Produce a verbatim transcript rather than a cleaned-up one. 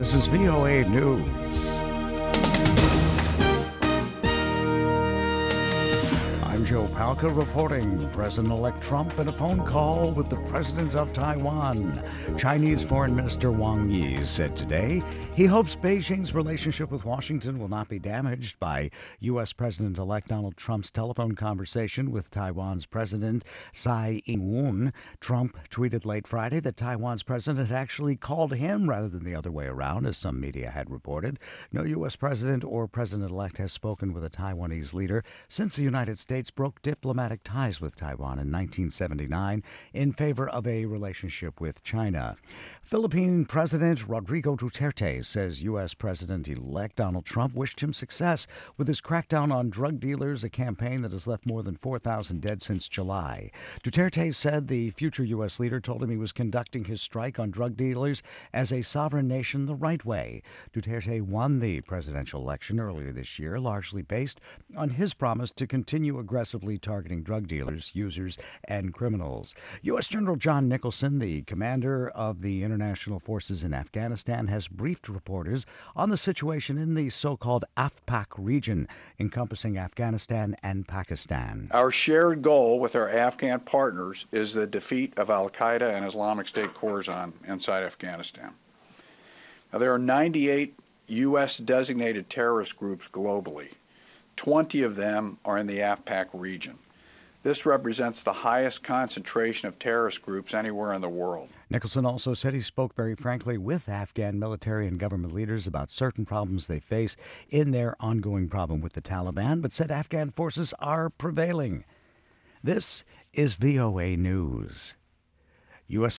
This is V O A News. I'm Joe Palca reporting. President-elect Trump in a phone call with the president of Taiwan. Chinese Foreign Minister Wang Yi said today he hopes Beijing's relationship with Washington will not be damaged by U S. President-elect Donald Trump's telephone conversation with Taiwan's President Tsai Ing-wen. Trump tweeted late Friday that Taiwan's president had actually called him rather than the other way around, as some media had reported. No U S president or president-elect has spoken with a Taiwanese leader since the United States broke diplomatic ties with Taiwan in nineteen seventy-nine in favor of a relationship with China. Philippine President Rodrigo Duterte says U S. President-elect Donald Trump wished him success with his crackdown on drug dealers, a campaign that has left more than four thousand dead since July. Duterte said the future U S leader told him he was conducting his strike on drug dealers as a sovereign nation the right way. Duterte won the presidential election earlier this year, largely based on his promise to continue aggressively targeting drug dealers, users, and criminals. U S. General John Nicholson, the commander of the international forces in Afghanistan, has briefed reporters on the situation in the so-called AFPAC region, encompassing Afghanistan and Pakistan. Our shared goal with our Afghan partners is the defeat of al-Qaeda and Islamic State Khorasan inside Afghanistan. Now, there are ninety-eight U S designated terrorist groups globally. twenty of them are in the AFPAC region. This represents the highest concentration of terrorist groups anywhere in the world. Nicholson also said he spoke very frankly with Afghan military and government leaders about certain problems they face in their ongoing problem with the Taliban, but said Afghan forces are prevailing. This is V O A News. U S